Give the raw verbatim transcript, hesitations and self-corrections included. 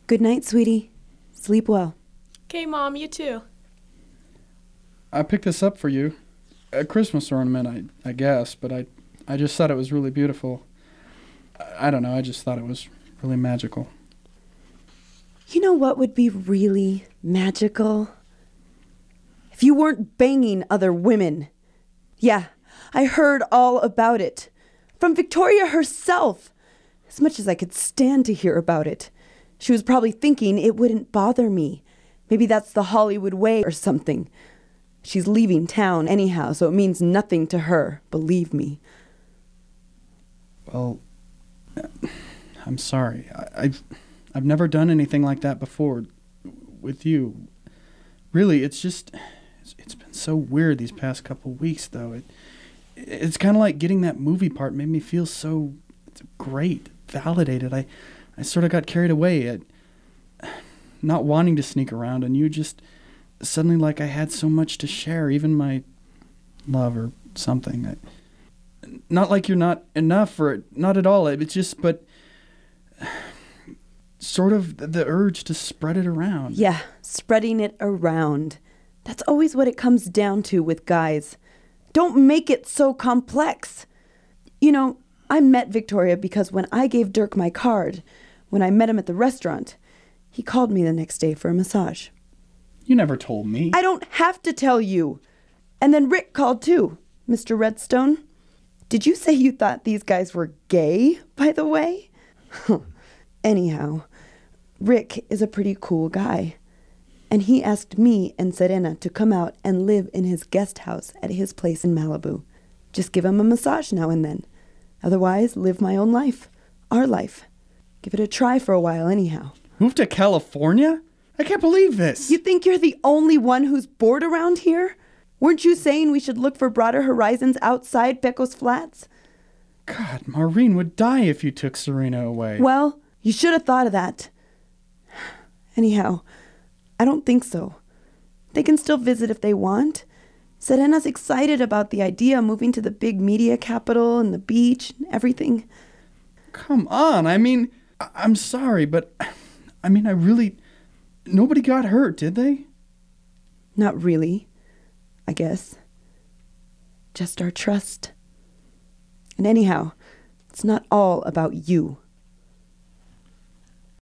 Good night, sweetie. Sleep well. Okay, Mom, you too. I picked this up for you. A Christmas ornament, I, I guess, but I, I just thought it was really beautiful. I, I don't know, I just thought it was really magical. You know what would be really magical? If you weren't banging other women. Yeah, I heard all about it. From Victoria herself. As much as I could stand to hear about it. She was probably thinking it wouldn't bother me. Maybe that's the Hollywood way or something. She's leaving town anyhow, so it means nothing to her, believe me. Well, I'm sorry. I, I've, I've never done anything like that before with you. Really, it's just, it's, it's been so weird these past couple weeks, though. It, it's kind of like getting that movie part made me feel so great, validated. I, I sort of got carried away at not wanting to sneak around, and you just suddenly like I had so much to share, even my love or something. I, not like you're not enough, or not at all. It's just, but sort of the urge to spread it around. Yeah, spreading it around. That's always what it comes down to with guys. Don't make it so complex. You know, I met Victoria because when I gave Dirk my card, when I met him at the restaurant, he called me the next day for a massage. You never told me. I don't have to tell you. And then Rick called too, Mister Redstone. Did you say you thought these guys were gay, by the way? Anyhow, Rick is a pretty cool guy. And he asked me and Serena to come out and live in his guest house at his place in Malibu. Just give him a massage now and then. Otherwise, live my own life. Our life. Give it a try for a while anyhow. Move to California? I can't believe this. You think you're the only one who's bored around here? Weren't you saying we should look for broader horizons outside Pecos Flats? God, Maureen would die if you took Serena away. Well, you should have thought of that. Anyhow, I don't think so. They can still visit if they want. Serena's excited about the idea of moving to the big media capital and the beach and everything. Come on, I mean, I- I'm sorry, but I mean, I really... Nobody got hurt, did they? Not really, I guess. Just our trust. And anyhow, it's not all about you.